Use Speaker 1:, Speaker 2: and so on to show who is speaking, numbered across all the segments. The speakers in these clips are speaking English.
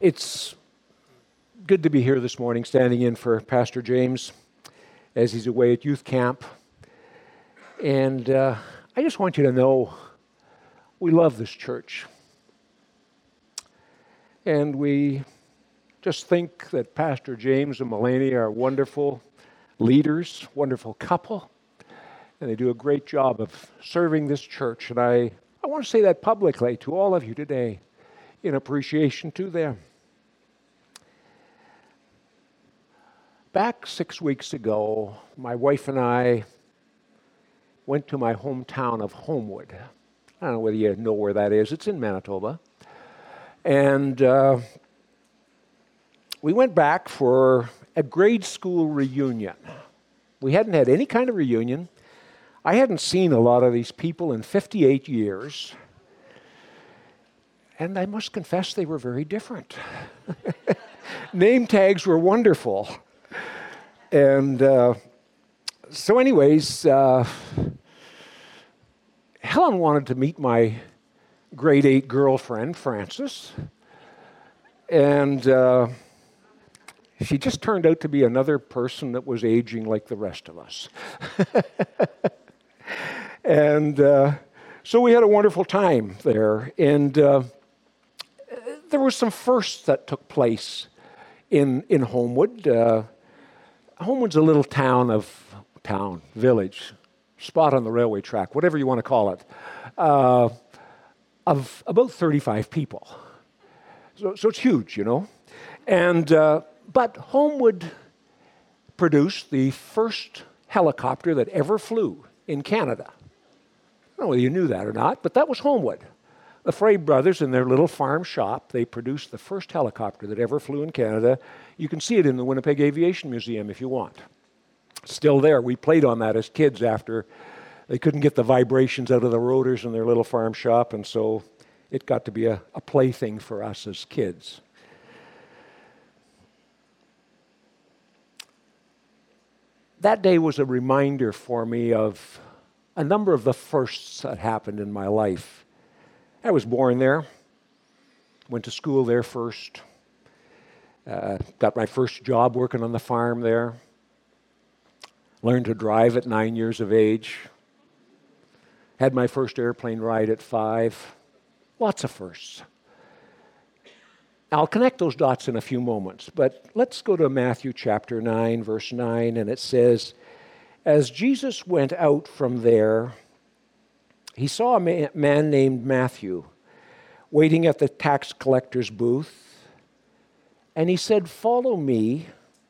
Speaker 1: It's good to be here this morning, standing in for Pastor James as he's away at youth camp. And I just want you to know we love this church. And we just think that Pastor James and Melanie are wonderful leaders, wonderful couple, and they do a great job of serving this church. And I want to say that publicly to all of you today in appreciation to them. Back 6 weeks ago, my wife and I went to my hometown of Homewood. I don't know whether you know where that is. It's in Manitoba. And we went back for a grade school reunion. We hadn't had any kind of reunion. I hadn't seen a lot of these people in 58 years. And I must confess they were very different. Name tags were wonderful. And so anyways, Helen wanted to meet my grade 8 girlfriend, Frances. And she just turned out to be another person that was aging like the rest of us. And so we had a wonderful time there. And there were some firsts that took place in Homewood. Homewood's a little village, spot on the railway track, whatever you want to call it, of about 35 people. So it's huge, you know. And but Homewood produced the first helicopter that ever flew in Canada. I don't know whether you knew that or not, but that was Homewood. The Frey brothers in their little farm shop, they produced the first helicopter that ever flew in Canada. You can see it in the Winnipeg Aviation Museum if you want. It's still there. We played on that as kids after they couldn't get the vibrations out of the rotors in their little farm shop, and so it got to be a plaything for us as kids. That day was a reminder for me of a number of the firsts that happened in my life. I was born there, went to school there first, got my first job working on the farm there, learned to drive at 9 years of age, had my first airplane ride at 5, lots of firsts. I'll connect those dots in a few moments, but let's go to Matthew chapter 9, verse 9, and it says, "As Jesus went out from there, he saw a man named Matthew waiting at the tax collector's booth, and he said, 'Follow me.'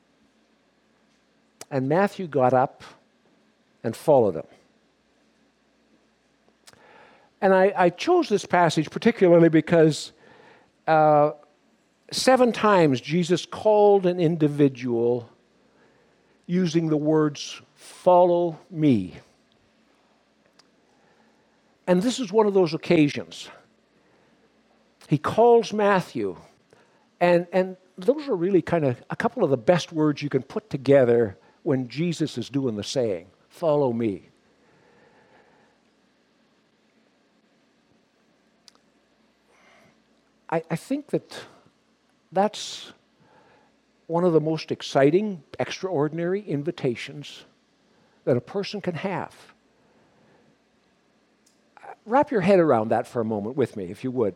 Speaker 1: And Matthew got up and followed him." And I chose this passage particularly because 7 times Jesus called an individual using the words, "Follow me." And this is one of those occasions. He calls Matthew, and those are really kind of a couple of the best words you can put together when Jesus is doing the saying, "Follow me." I think that's one of the most exciting, extraordinary invitations that a person can have. Wrap your head around that for a moment with me, if you would.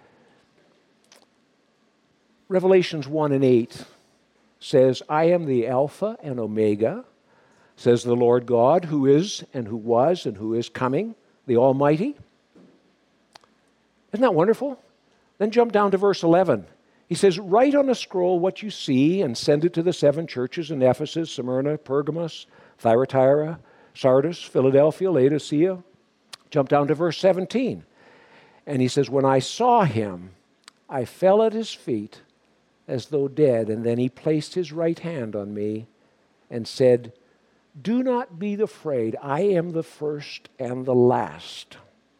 Speaker 1: Revelations 1 and 8 says, "I am the Alpha and Omega, says the Lord God, who is and who was and who is coming, the Almighty." Isn't that wonderful? Then jump down to verse 11. He says, "Write on a scroll what you see and send it to the 7 churches in Ephesus, Smyrna, Pergamos, Thyatira, Sardis, Philadelphia, Laodicea." Jump down to verse 17. And he says, "When I saw him, I fell at his feet as though dead. And then he placed his right hand on me and said, 'Do not be afraid. I am the first and the last.'"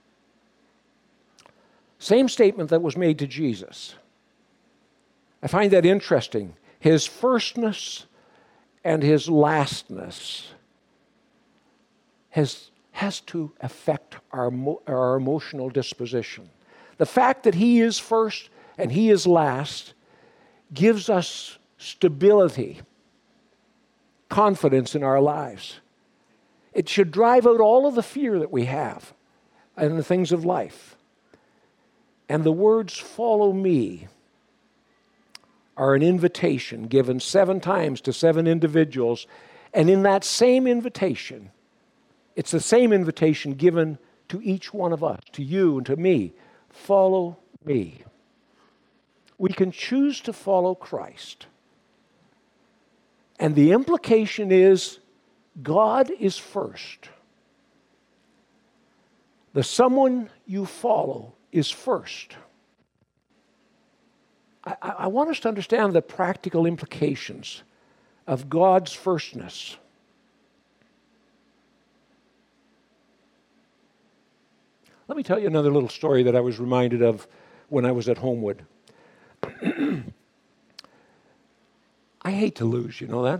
Speaker 1: Same statement that was made to Jesus. I find that interesting. His firstness and his lastness has to affect our emotional disposition. The fact that he is first and he is last gives us stability, confidence in our lives. It should drive out all of the fear that we have in the things of life. And the words, "follow me," are an invitation given 7 times to 7 individuals. And in that same invitation, it's the same invitation given to each one of us, to you and to me. Follow me. We can choose to follow Christ. And the implication is God is first. The someone you follow is first. I want us to understand the practical implications of God's firstness. Let me tell you another little story that I was reminded of when I was at Homewood. I hate to lose, you know that?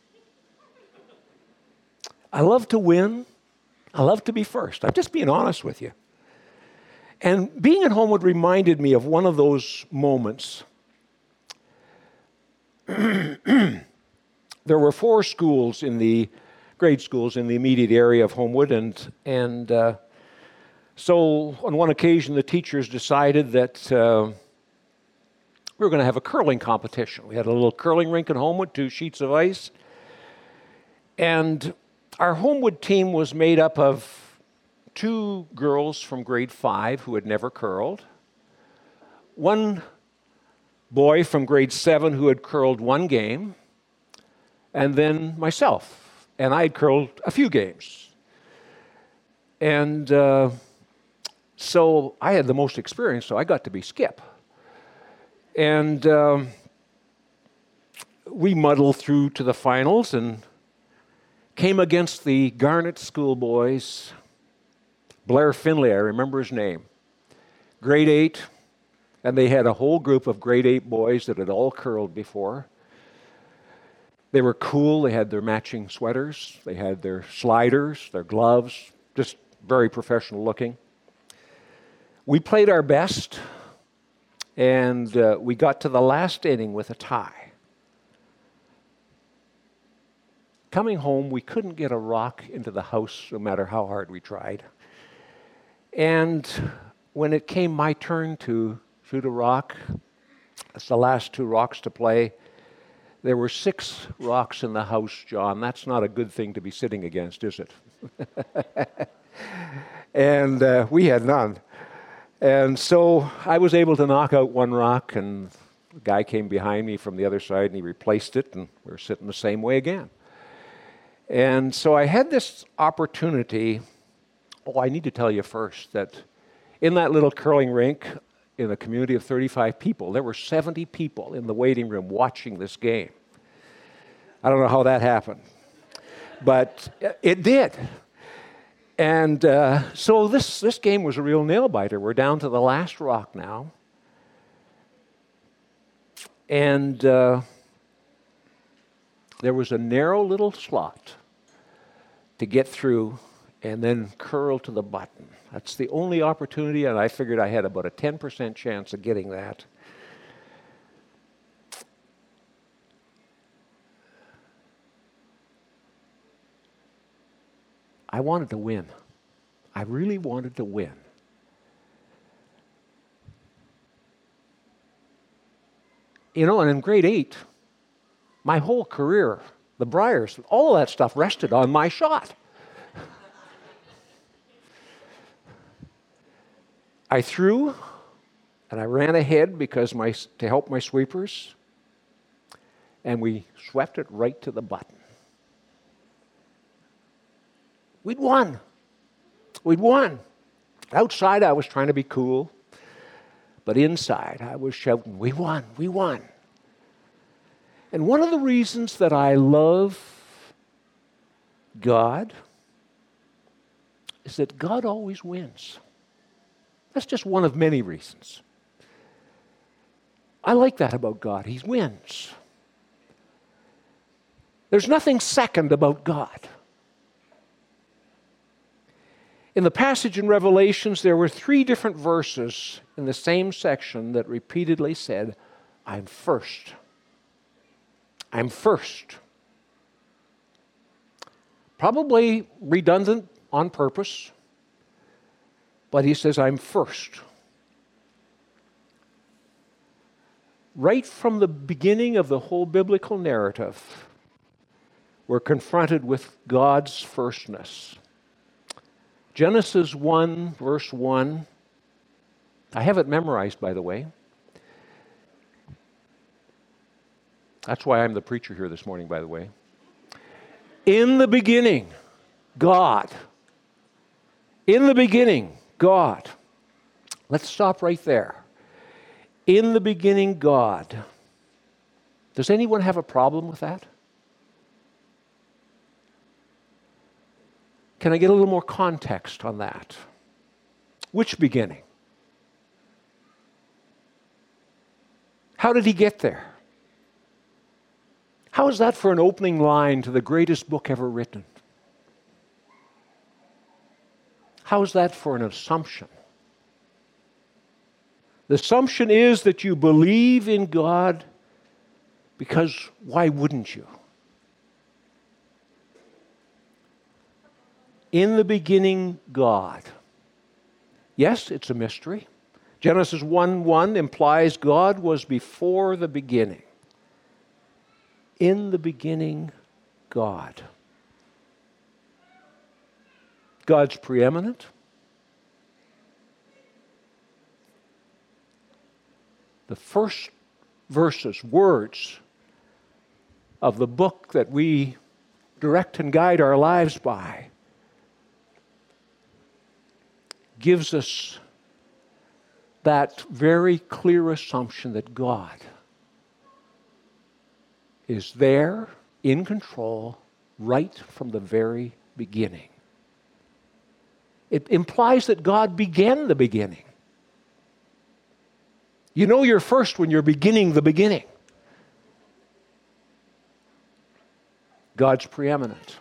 Speaker 1: I love to win. I love to be first. I'm just being honest with you. And being at Homewood reminded me of one of those moments. There were 4 schools in the grade schools in the immediate area of Homewood, and so on one occasion the teachers decided that we were going to have a curling competition. We had a little curling rink in Homewood, 2 sheets of ice, and our Homewood team was made up of 2 girls from grade 5 who had never curled, 1 boy from grade 7 who had curled 1 game, and then myself. And I had curled a few games. And so I had the most experience, so I got to be skip. And we muddled through to the finals and came against the Garnet schoolboys. Blair Finley, I remember his name. Grade 8, and they had a whole group of grade 8 boys that had all curled before. They were cool. They had their matching sweaters. They had their sliders, their gloves, just very professional looking. We played our best, and we got to the last inning with a tie. Coming home, we couldn't get a rock into the house no matter how hard we tried. And when it came my turn to shoot a rock, that's the last 2 rocks to play, there were 6 rocks in the house, John. That's not a good thing to be sitting against, is it? And we had none. And so I was able to knock out 1 rock, and the guy came behind me from the other side, and he replaced it, and we were sitting the same way again. And so I had this opportunity. Oh, I need to tell you first that in that little curling rink, in a community of 35 people, there were 70 people in the waiting room watching this game. I don't know how that happened, but it did. And so this game was a real nail-biter. We're down to the last rock now. And there was a narrow little slot to get through and then curl to the button. That's the only opportunity, and I figured I had about a 10% chance of getting that. I wanted to win. I really wanted to win. You know, and in grade 8, my whole career, the Briars, all of that stuff rested on my shot. I threw, and I ran ahead to help my sweepers, and we swept it right to the button. We'd won. We'd won. Outside, I was trying to be cool, but inside, I was shouting, "We won, we won." And one of the reasons that I love God is that God always wins. That's just one of many reasons. I like that about God. He wins. There's nothing second about God. In the passage in Revelations, there were 3 different verses in the same section that repeatedly said, I'm first. I'm first. Probably redundant on purpose, but he says, I'm first. Right from the beginning of the whole biblical narrative, we're confronted with God's firstness. Genesis 1, verse 1. I have it memorized, by the way. That's why I'm the preacher here this morning, by the way. In the beginning, God. In the beginning, God. Let's stop right there. In the beginning, God. Does anyone have a problem with that? Can I get a little more context on that? Which beginning? How did he get there? How is that for an opening line to the greatest book ever written? How is that for an assumption? The assumption is that you believe in God because why wouldn't you? In the beginning, God. Yes, it's a mystery. Genesis 1:1 implies God was before the beginning. In the beginning, God. God's preeminent. The first verses, words of the book that we direct and guide our lives by gives us that very clear assumption that God is there, in control, right from the very beginning. It implies that God began the beginning. You know you're first when you're beginning the beginning. God's preeminent.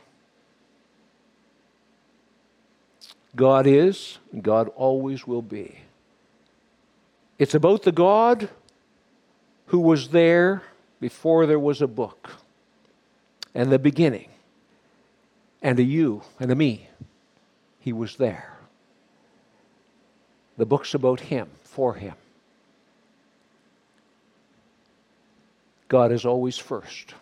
Speaker 1: God is, and God always will be. It's about the God who was there before there was a book, and the beginning, and a you and a me. He was there. The book's about him, for him. God is always first.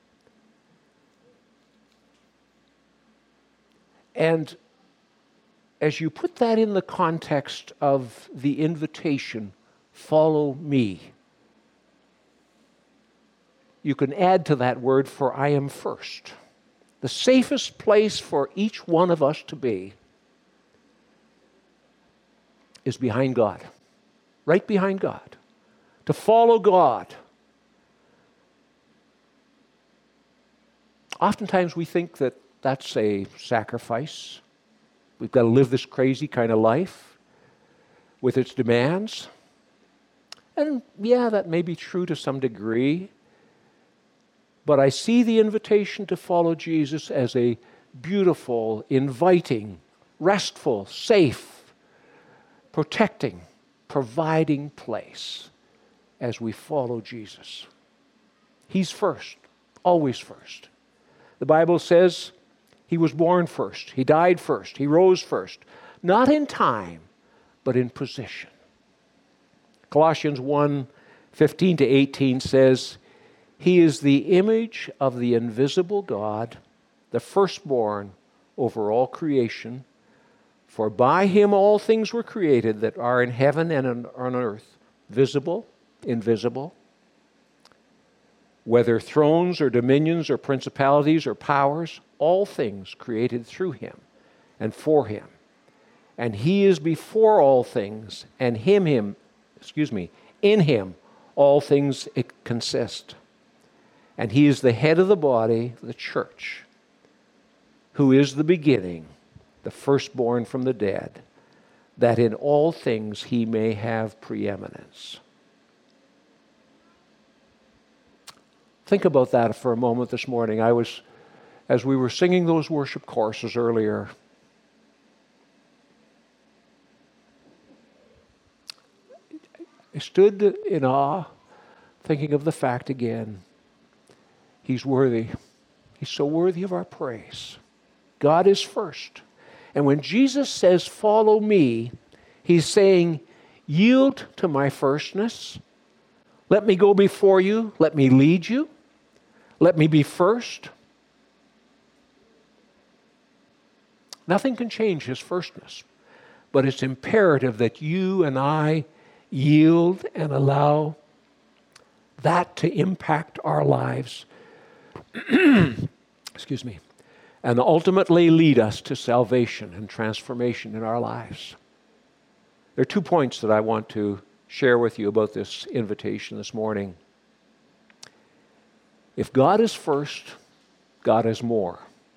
Speaker 1: And as you put that in the context of the invitation, follow me, you can add to that word, for I am first. The safest place for each one of us to be is behind God, right behind God. To follow God. Oftentimes we think that that's a sacrifice. We've got to live this crazy kind of life with its demands. And yeah, that may be true to some degree. But I see the invitation to follow Jesus as a beautiful, inviting, restful, safe, protecting, providing place as we follow Jesus. He's first, always first. The Bible says he was born first, he died first, he rose first, not in time, but in position. Colossians 1:15-18 says, he is the image of the invisible God, the firstborn over all creation. For by him all things were created that are in heaven and on earth, visible, invisible, whether thrones or dominions or principalities or powers, all things created through him and for him. And he is before all things, and in him all things consist. And he is the head of the body, the church, who is the beginning, the firstborn from the dead, that in all things he may have preeminence. Think about that for a moment this morning. As we were singing those worship choruses earlier, I stood in awe thinking of the fact again, He's worthy. He's so worthy of our praise. God is first. And when Jesus says, follow me, He's saying, yield to my firstness. Let me go before you. Let me lead you. Let me be first. Nothing can change His firstness, but it's imperative that you and I yield and allow that to impact our lives. Excuse me. And ultimately lead us to salvation and transformation in our lives. There are 2 points that I want to share with you about this invitation this morning. If God is first, God is more.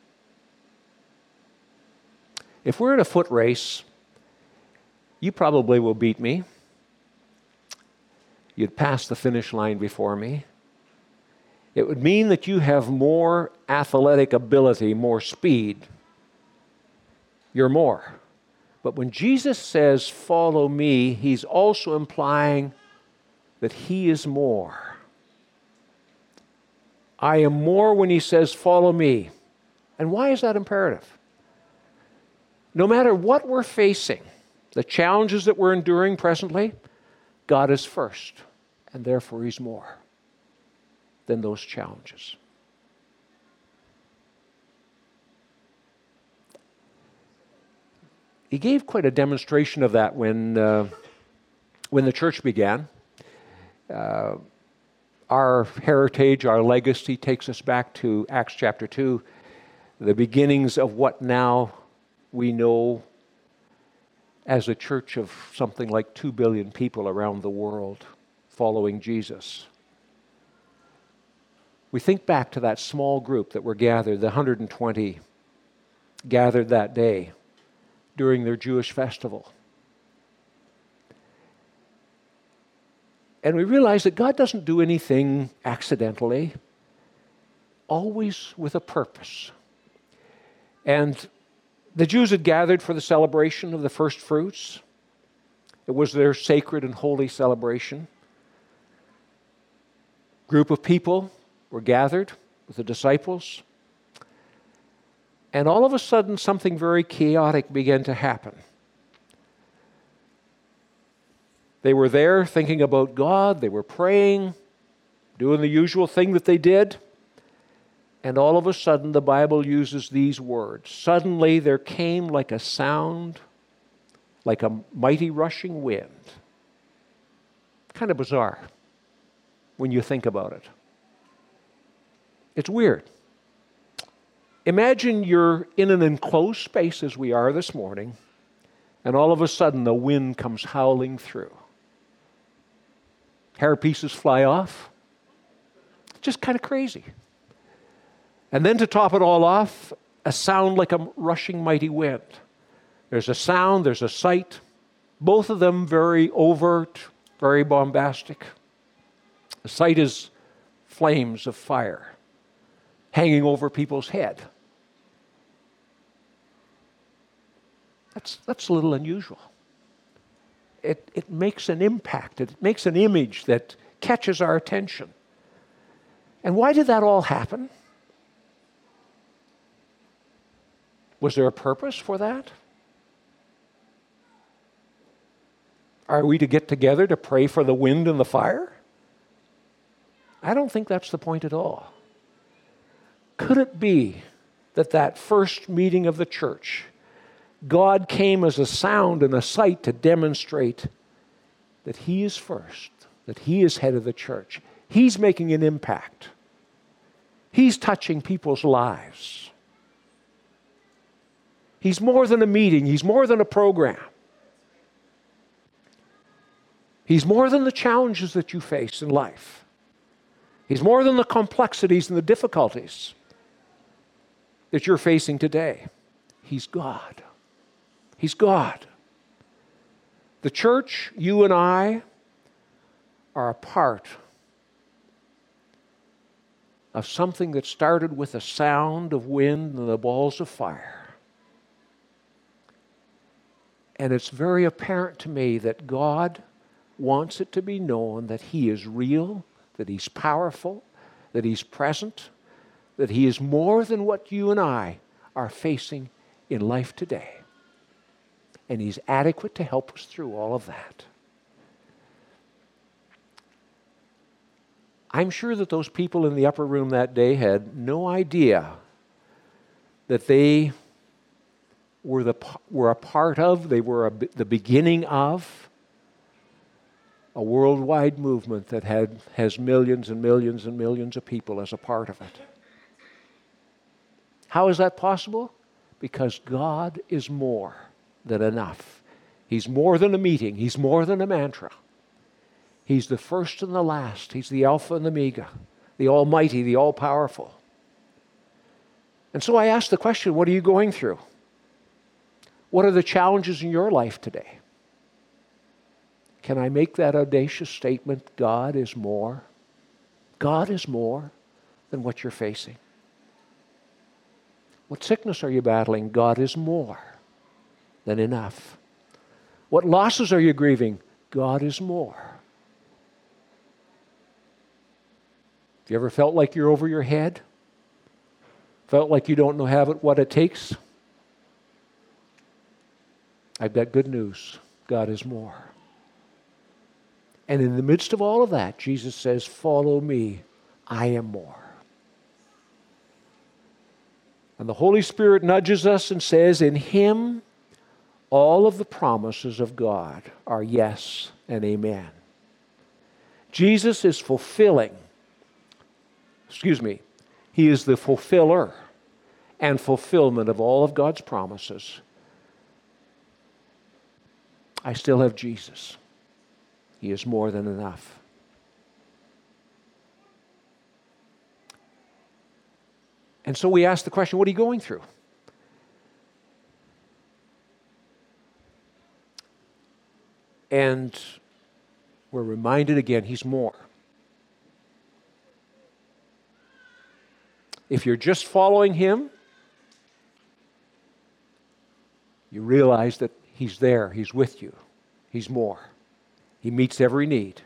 Speaker 1: If we're in a foot race, you probably will beat me. You'd pass the finish line before me. It would mean that you have more athletic ability, more speed. You're more. But when Jesus says, follow me, He's also implying that He is more. I am more when He says, follow me. And why is that imperative? No matter what we're facing, the challenges that we're enduring presently, God is first, and therefore He's more than those challenges. He gave quite a demonstration of that when the church began. Our heritage, our legacy takes us back to Acts chapter 2, the beginnings of what now we know as a church of something like 2 billion people around the world following Jesus. We think back to that small group that were gathered, the 120 gathered that day during their Jewish festival. And we realize that God doesn't do anything accidentally, always with a purpose. And the Jews had gathered for the celebration of the first fruits. It was their sacred and holy celebration. Group of people were gathered with the disciples. And all of a sudden, something very chaotic began to happen. They were there thinking about God. They were praying, doing the usual thing that they did. And all of a sudden, the Bible uses these words. Suddenly, there came like a sound, like a mighty rushing wind. Kind of bizarre when you think about it. It's weird. Imagine you're in an enclosed space as we are this morning, and all of a sudden the wind comes howling through. Hair pieces fly off. Just kind of crazy. And then to top it all off, a sound like a rushing mighty wind. There's a sound, there's a sight, both of them very overt, very bombastic. The sight is flames of fire hanging over people's head. That's a little unusual. It makes an impact. It makes an image that catches our attention. And why did that all happen? Was there a purpose for that? Are we to get together to pray for the wind and the fire? I don't think that's the point at all. Could it be that first meeting of the church, God came as a sound and a sight to demonstrate that He is first, that He is head of the church. He's making an impact. He's touching people's lives. He's more than a meeting. He's more than a program. He's more than the challenges that you face in life. He's more than the complexities and the difficulties that you're facing today. He's God. He's God. The church, you and I, are a part of something that started with a sound of wind and the balls of fire. And it's very apparent to me that God wants it to be known that He is real, that He's powerful, that He's present, that He is more than what you and I are facing in life today. And He's adequate to help us through all of that. I'm sure that those people in the upper room that day had no idea that they were a part of, they were the beginning of a worldwide movement that has millions and millions and millions of people as a part of it. How is that possible? Because God is more than enough. He's more than a meeting. He's more than a mantra. He's the first and the last. He's the Alpha and the Omega, the Almighty, the All-Powerful. And so I ask the question, what are you going through? What are the challenges in your life today? Can I make that audacious statement, God is more? God is more than what you're facing. What sickness are you battling? God is more than enough. What losses are you grieving? God is more. Have you ever felt like you're over your head? Felt like you don't know what it takes? I've got good news. God is more. And in the midst of all of that, Jesus says, follow me. I am more. And the Holy Spirit nudges us and says, in Him, all of the promises of God are yes and amen. Jesus is He is the fulfiller and fulfillment of all of God's promises. I still have Jesus. He is more than enough. And so we ask the question, what are you going through? And we're reminded again, He's more. If you're just following Him, you realize that He's there, He's with you, He's more. He meets every need.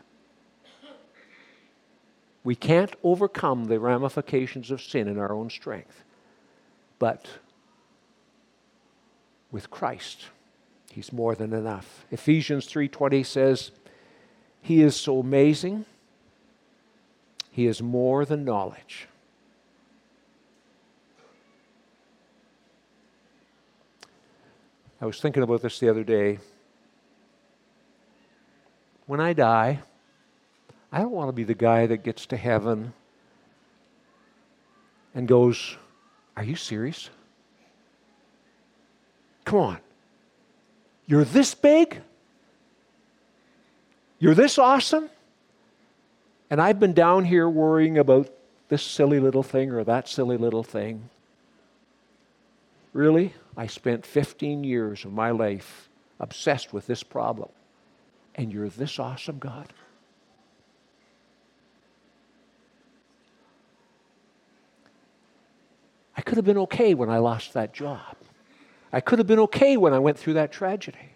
Speaker 1: We can't overcome the ramifications of sin in our own strength. But with Christ, He's more than enough. Ephesians 3:20 says, He is so amazing, He is more than knowledge. I was thinking about this the other day. When I die, I don't want to be the guy that gets to heaven and goes, are you serious? Come on. You're this big? You're this awesome? And I've been down here worrying about this silly little thing or that silly little thing. Really? I spent 15 years of my life obsessed with this problem. And you're this awesome, God? I could have been okay when I lost that job. I could have been okay when I went through that tragedy.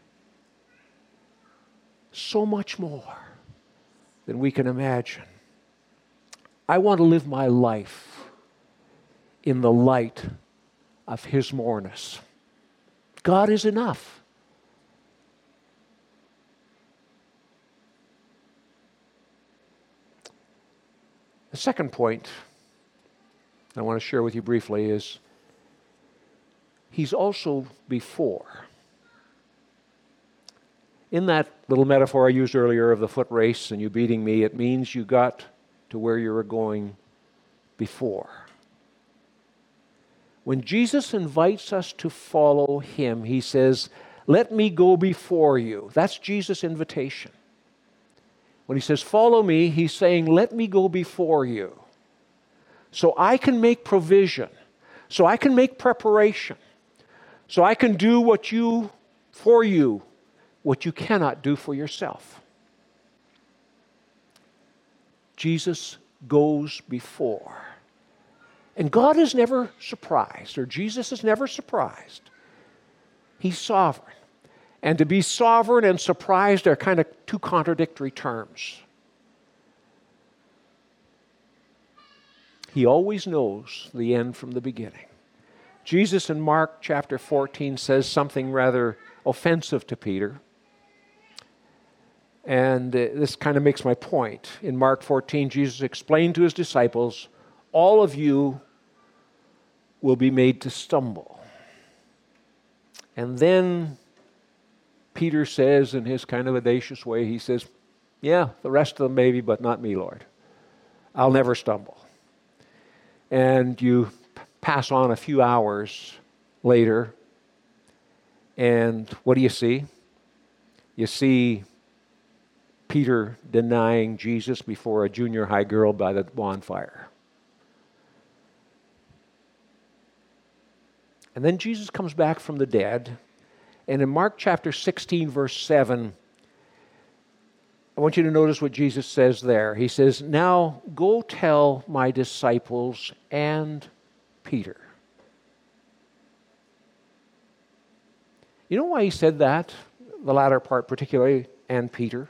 Speaker 1: So much more than we can imagine. I want to live my life in the light of His moreness. God is enough. The second point I want to share with you briefly is He's also before. In that little metaphor I used earlier of the foot race and you beating me, it means you got to where you were going before. When Jesus invites us to follow Him, He says, let me go before you. That's Jesus' invitation. When He says, follow me, He's saying, let me go before you. So I can make provision. So I can make preparation. So I can do what you cannot do for yourself. Jesus goes before. And God is never surprised, or Jesus is never surprised. He's sovereign. And to be sovereign and surprised are kind of two contradictory terms. He always knows the end from the beginning. Jesus in Mark chapter 14 says something rather offensive to Peter. And this kind of makes my point. In Mark 14, Jesus explained to his disciples, all of you will be made to stumble. And then Peter says in his kind of audacious way, he says, yeah, the rest of them maybe, but not me, Lord. I'll never stumble. And you pass on a few hours later, and what do you see? You see Peter denying Jesus before a junior high girl by the bonfire. And then Jesus comes back from the dead, and in Mark chapter 16, verse 7, I want you to notice what Jesus says there. He says, now go tell my disciples and Peter. You know why he said that? The latter part particularly, and Peter.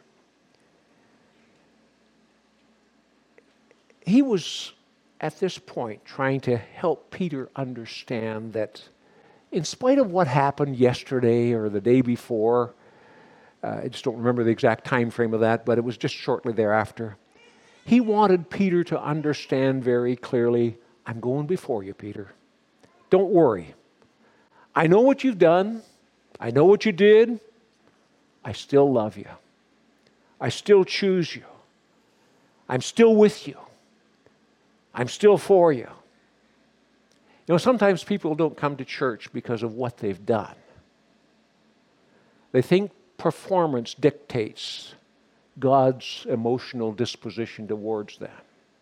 Speaker 1: He was, at this point, trying to help Peter understand that in spite of what happened yesterday or the day before, I just don't remember the exact time frame of that, but it was just shortly thereafter, he wanted Peter to understand very clearly, I'm going before you, Peter. Don't worry. I know what you've done. I know what you did. I still love you. I still choose you. I'm still with you. I'm still for you. You know, sometimes people don't come to church because of what they've done. They think performance dictates God's emotional disposition towards them.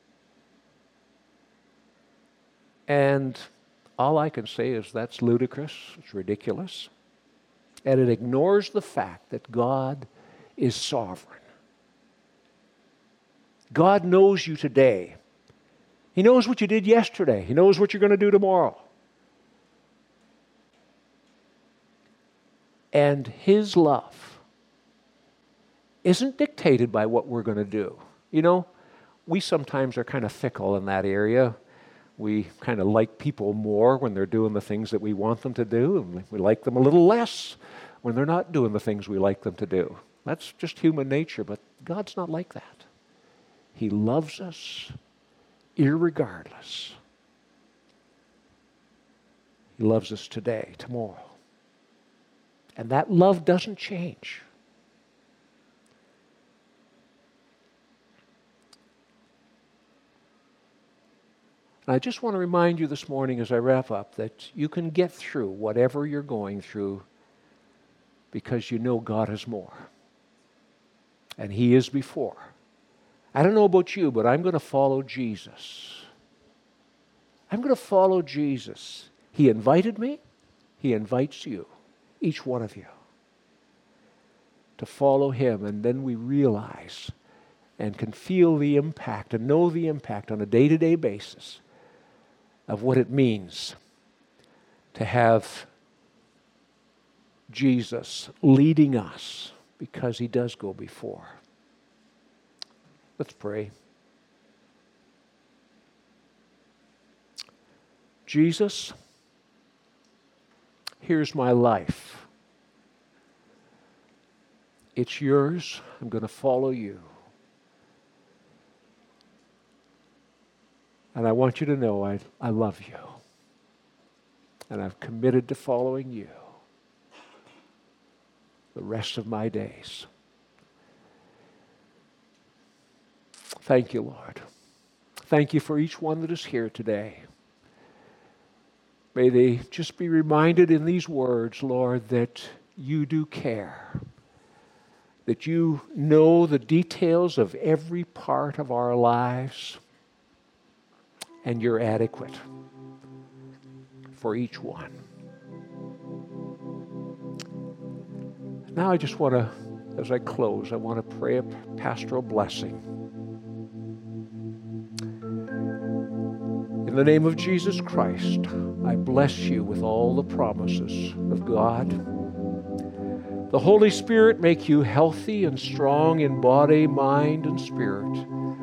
Speaker 1: And all I can say is that's ludicrous, it's ridiculous, and it ignores the fact that God is sovereign. God knows you today. He knows what you did yesterday. He knows what you're going to do tomorrow. And His love isn't dictated by what we're going to do. You know, we sometimes are kind of fickle in that area. We kind of like people more when they're doing the things that we want them to do, and we like them a little less when they're not doing the things we like them to do. That's just human nature, but God's not like that. He loves us irregardless. He loves us today, tomorrow. And that love doesn't change. And I just want to remind you this morning as I wrap up that you can get through whatever you're going through because you know God is more. And He is before. I don't know about you, but I'm going to follow Jesus. I'm going to follow Jesus. He invited me. He invites you, each one of you, to follow Him. And then we realize and can feel the impact and know the impact on a day-to-day basis of what it means to have Jesus leading us because He does go before. Let's pray. Jesus, here's my life. It's yours. I'm going to follow you. And I want you to know I love you. And I've committed to following you the rest of my days. Thank you, Lord. Thank you for each one that is here today. May they just be reminded in these words, Lord, that you do care, that you know the details of every part of our lives, and you're adequate for each one. Now I just want to, as I close, I want to pray a pastoral blessing. In the name of Jesus Christ, I bless you with all the promises of God. The Holy Spirit make you healthy and strong in body, mind, and spirit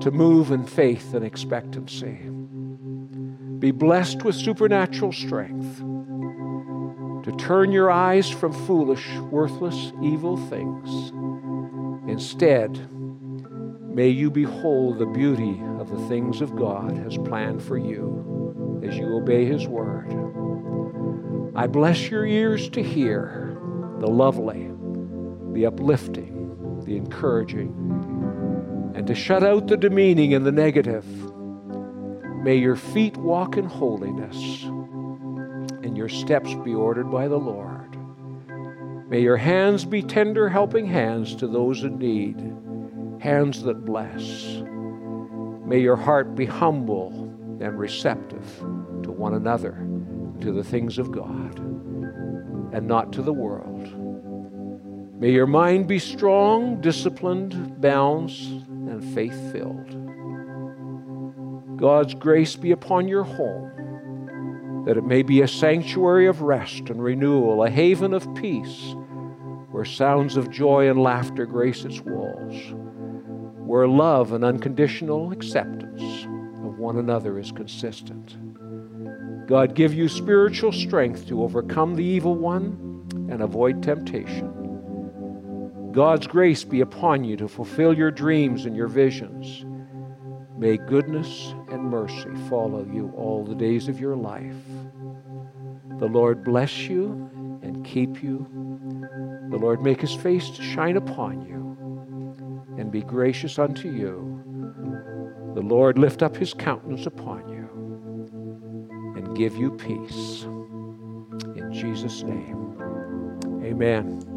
Speaker 1: to move in faith and expectancy. Be blessed with supernatural strength to turn your eyes from foolish, worthless, evil things. Instead, may you behold the beauty of the things of God has planned for you as you obey His word. I bless your ears to hear the lovely, the uplifting, the encouraging, and to shut out the demeaning and the negative. May your feet walk in holiness and your steps be ordered by the Lord. May your hands be tender, helping hands to those in need, hands that bless. May your heart be humble and receptive to one another, to the things of God, and not to the world. May your mind be strong, disciplined, balanced, and faith-filled. God's grace be upon your home, that it may be a sanctuary of rest and renewal, a haven of peace, where sounds of joy and laughter grace its walls, where love and unconditional acceptance of one another is consistent. God, give you spiritual strength to overcome the evil one and avoid temptation. God's grace be upon you to fulfill your dreams and your visions. May goodness and mercy follow you all the days of your life. The Lord bless you and keep you. The Lord make His face to shine upon you and be gracious unto you. The Lord lift up His countenance upon you and give you peace. In Jesus' name, amen.